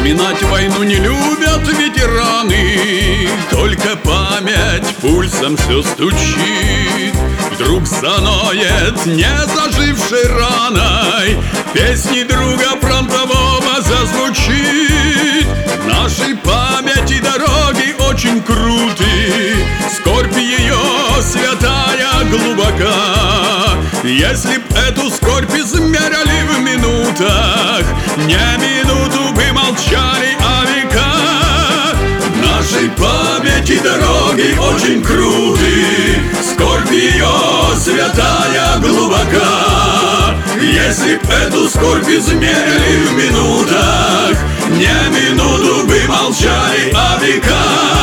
Вспоминать войну не любят ветераны, только память пульсом все стучит. Вдруг заноет не зажившей раной, песни друга фронтового зазвучит. В нашей памяти дороги очень круты, скорбь ее святая глубока. Если б эту скорбь измеряли в минутах, не минуту бы молчали, а века. В нашей памяти дороги очень круты, скорбь ее святая глубока. Если б эту скорбь измеряли в минутах, не минуту бы молчали, а века.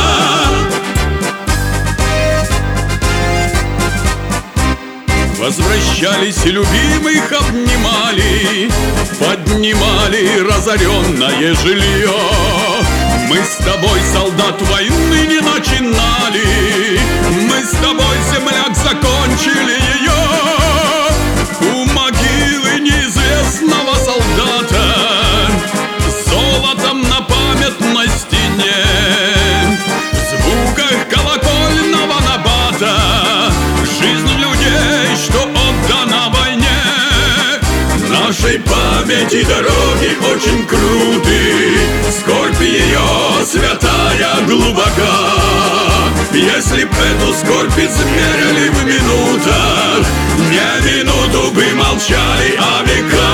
Возвращались и любимых обнимали, поднимали разоренное жилье. Мы с тобой, солдат, войны не начинали, мы с тобой, земляк, закончили ее. У могилы неизвестного солдата золотом на памятной стене, в звуках колокольного набата жизнь людей, что отдана войне. В нашей памяти дороги очень круты, скорбь ее святая глубока. Если б эту скорбь измеряли в минутах, не минуту бы молчали, а века.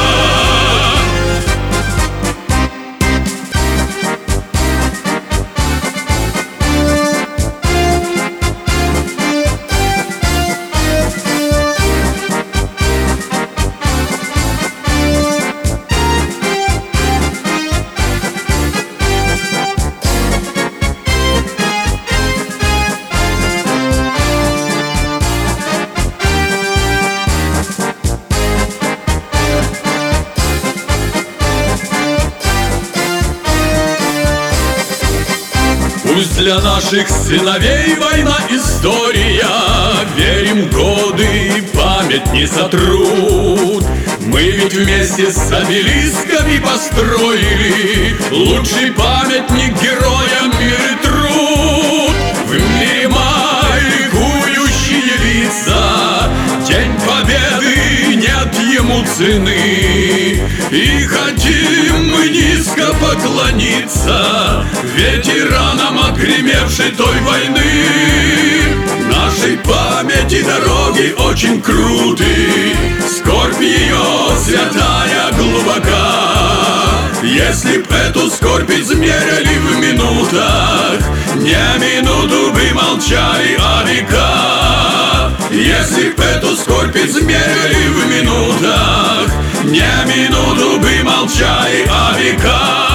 Пусть для наших сыновей война история, верим, годы память не сотрут. Мы ведь вместе с обелисками построили лучший памятник героям мир и труд. В мире май ликующие лица, День Победы, нет ему цены. И хотим мы низко поклониться ветеранам отгремевшей той войны. В нашей памяти дороги очень круты, скорбь ее святая глубока. Если б эту скорбь измеряли в минутах, не минуту бы молчали, а века. Если б эту скорбь измеряли в минутах, не минуту бы молчали, а века.